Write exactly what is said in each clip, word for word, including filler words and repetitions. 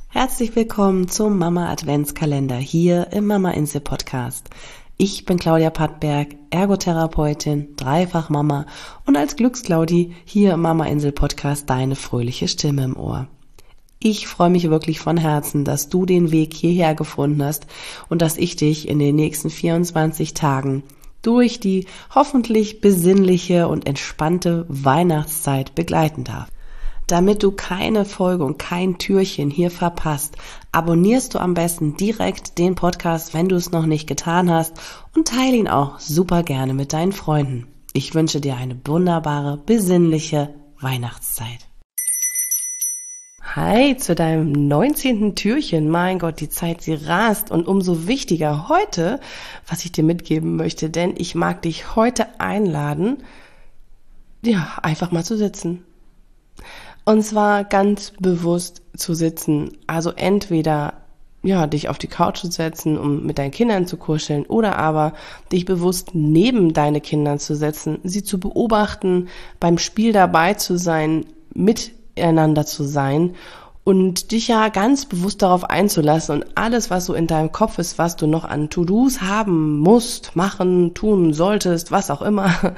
Herzlich willkommen zum Mama Adventskalender hier im Mama Insel Podcast. Ich bin Claudia Pattberg, Ergotherapeutin, Dreifach-Mama und als Glücksclaudi hier im Mama Insel Podcast deine fröhliche Stimme im Ohr. Ich freue mich wirklich von Herzen, dass du den Weg hierher gefunden hast und dass ich dich in den nächsten vierundzwanzig Tagen durch die hoffentlich besinnliche und entspannte Weihnachtszeit begleiten darf. Damit du keine Folge und kein Türchen hier verpasst, abonnierst du am besten direkt den Podcast, wenn du es noch nicht getan hast, und teile ihn auch super gerne mit deinen Freunden. Ich wünsche dir eine wunderbare, besinnliche Weihnachtszeit. Hi zu deinem neunzehnten Türchen. Mein Gott, die Zeit, sie rast, und umso wichtiger heute, was ich dir mitgeben möchte, denn ich mag dich heute einladen, ja, einfach mal zu sitzen. Und zwar ganz bewusst zu sitzen, also entweder ja dich auf die Couch zu setzen, um mit deinen Kindern zu kuscheln, oder aber dich bewusst neben deine Kinder zu setzen, sie zu beobachten, beim Spiel dabei zu sein, miteinander zu sein und dich ja ganz bewusst darauf einzulassen und alles, was so in deinem Kopf ist, was du noch an To-Dos haben musst, machen, tun solltest, was auch immer,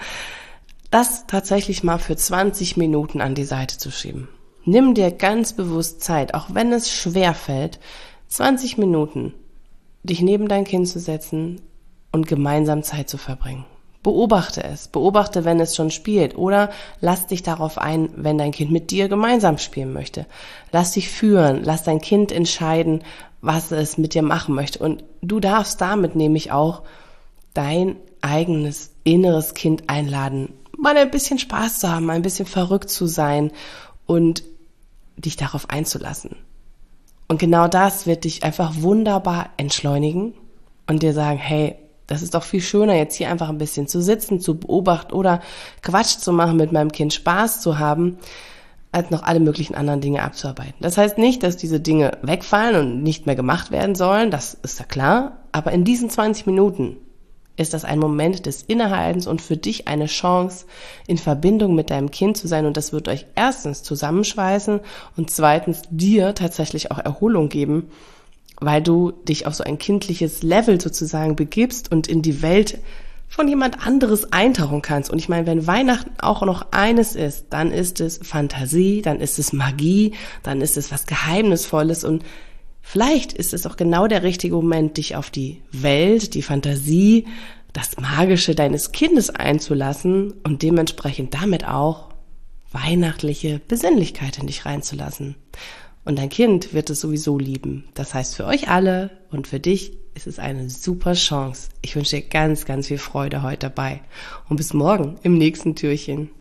das tatsächlich mal für zwanzig Minuten an die Seite zu schieben. Nimm dir ganz bewusst Zeit, auch wenn es schwer fällt, zwanzig Minuten dich neben dein Kind zu setzen und gemeinsam Zeit zu verbringen. Beobachte es, beobachte, wenn es schon spielt, oder lass dich darauf ein, wenn dein Kind mit dir gemeinsam spielen möchte. Lass dich führen, lass dein Kind entscheiden, was es mit dir machen möchte, und du darfst damit nämlich auch dein eigenes inneres Kind einladen, mal ein bisschen Spaß zu haben, ein bisschen verrückt zu sein und dich darauf einzulassen. Und genau das wird dich einfach wunderbar entschleunigen und dir sagen, hey, das ist doch viel schöner, jetzt hier einfach ein bisschen zu sitzen, zu beobachten oder Quatsch zu machen, mit meinem Kind Spaß zu haben, als noch alle möglichen anderen Dinge abzuarbeiten. Das heißt nicht, dass diese Dinge wegfallen und nicht mehr gemacht werden sollen, das ist ja klar, aber in diesen zwanzig Minuten ist das ein Moment des Innehaltens und für dich eine Chance, in Verbindung mit deinem Kind zu sein, und das wird euch erstens zusammenschweißen und zweitens dir tatsächlich auch Erholung geben, weil du dich auf so ein kindliches Level sozusagen begibst und in die Welt von jemand anderes eintauchen kannst. Und ich meine, wenn Weihnachten auch noch eines ist, dann ist es Fantasie, dann ist es Magie, dann ist es was Geheimnisvolles, und vielleicht ist es auch genau der richtige Moment, dich auf die Welt, die Fantasie, das Magische deines Kindes einzulassen und dementsprechend damit auch weihnachtliche Besinnlichkeit in dich reinzulassen. Und dein Kind wird es sowieso lieben. Das heißt, für euch alle und für dich ist es eine super Chance. Ich wünsche dir ganz, ganz viel Freude heute dabei. Und bis morgen im nächsten Türchen.